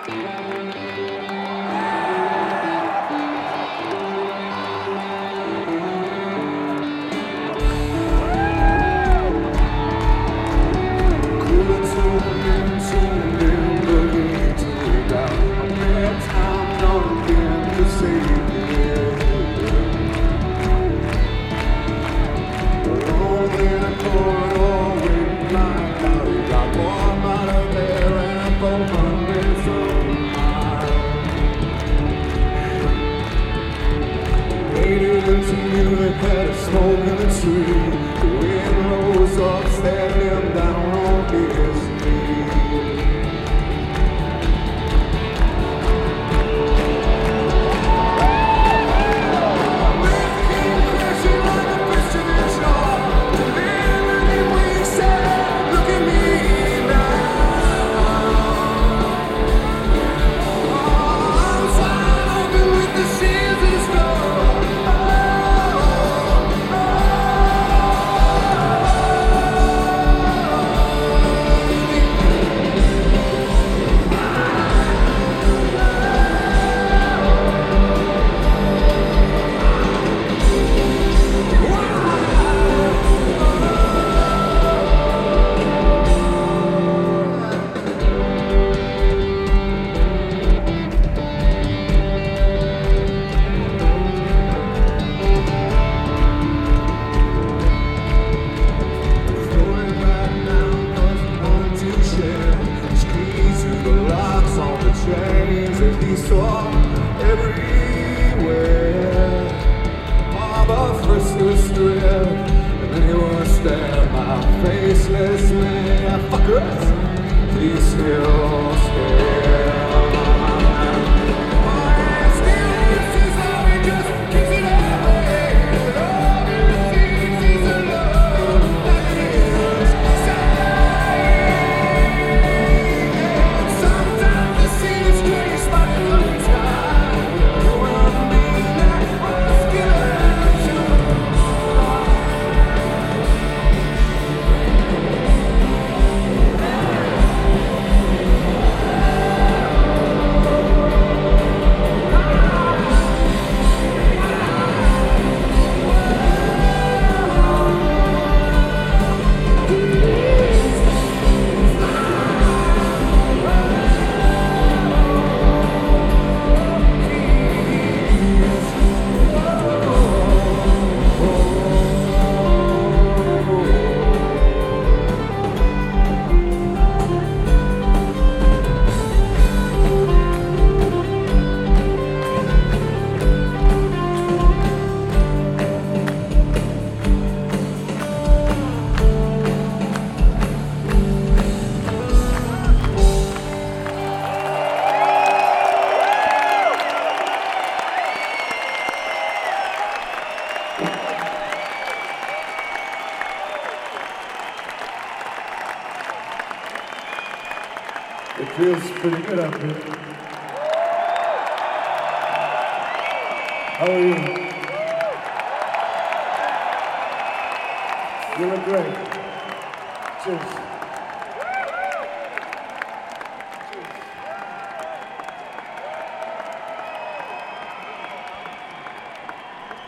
Smoke in the tree, the wind rose up, standing down on his chains that he saw everywhere. Mama first was stripped, and then he was stabbed by a faceless man. Fuckers, he's still scared. It feels pretty good up here. How are you? You look great. Cheers.